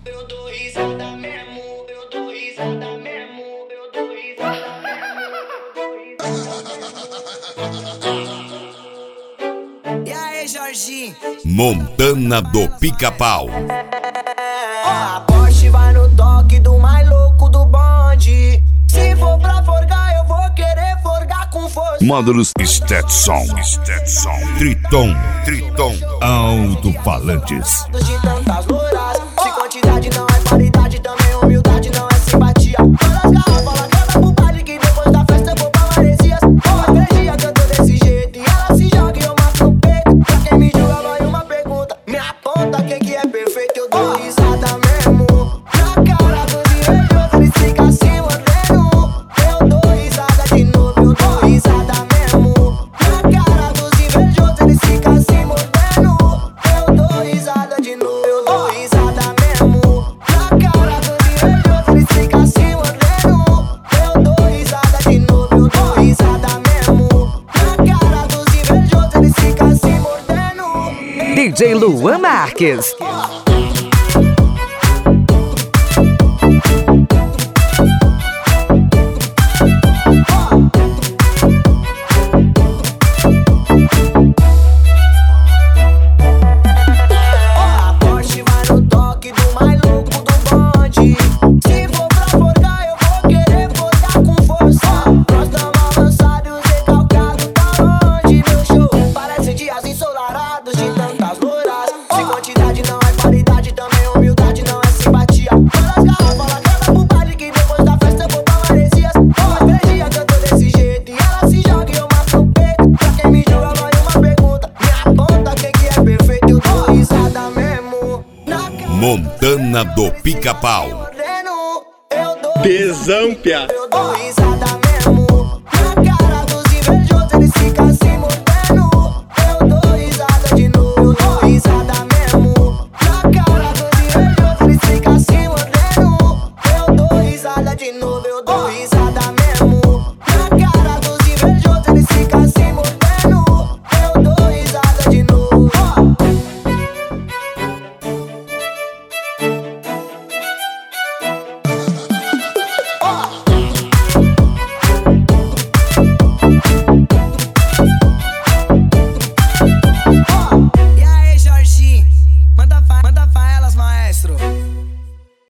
Eu dou risada mesmo, eu dou risada mesmo, eu dou risada mesmo. E aí, Jorginho? Montana do Pica-Pau. A Porsche vai no toque do mais louco do bonde. Se for pra forgar, eu vou querer forgar com força. Módulos Stetson, Triton, alto-falantes. De tantas louras, se quantidade não é qualidade, também humildade não é simpatia. Todas as garrafas largadas pro baile, que depois da festa eu vou pra Maresias. Uma energia que eu tô desse jeito, e ela se joga e eu mato no peito. Pra quem me julga vai uma pergunta, me aponta quem que é perfeito. Eu dou risada mesmo, na cara dos invejosos eles ficam se mordendo. Eu dou risada de novo, eu dou risada mesmo, na cara dos invejosos eles ficam se mordendo. Eu dou risada de novo, eu dou risada mesmo, na cara dos invejosos eles ficam se mordendo. Eu dou risada de novo, eu dou risada mesmo, na cara dos invejosos eles ficam se mordendo. DJ Luan Marques. A Porsche vai no toque do mais louco do bonde. Se for pra forgar, eu vou querer forgar com força. Nós tamo avançado e os recalcados tá longe. Meu show parece dias ensolarados de tantas louras. Se quantidade não é qualidade, também humildade não é simpatia. Todas as garrafas largadas pro baile, que depois da festa eu vou pra Maresias. Uma energia que eu tô desse jeito, e ela se joga e eu mato no peito. Pra quem me julga vai uma pergunta, me aponta quem que é perfeito. Eu dou risada mesmo, na cara Montana do Pica-Pau. mordendo. Eu dou Tesão, piá. eu dou risada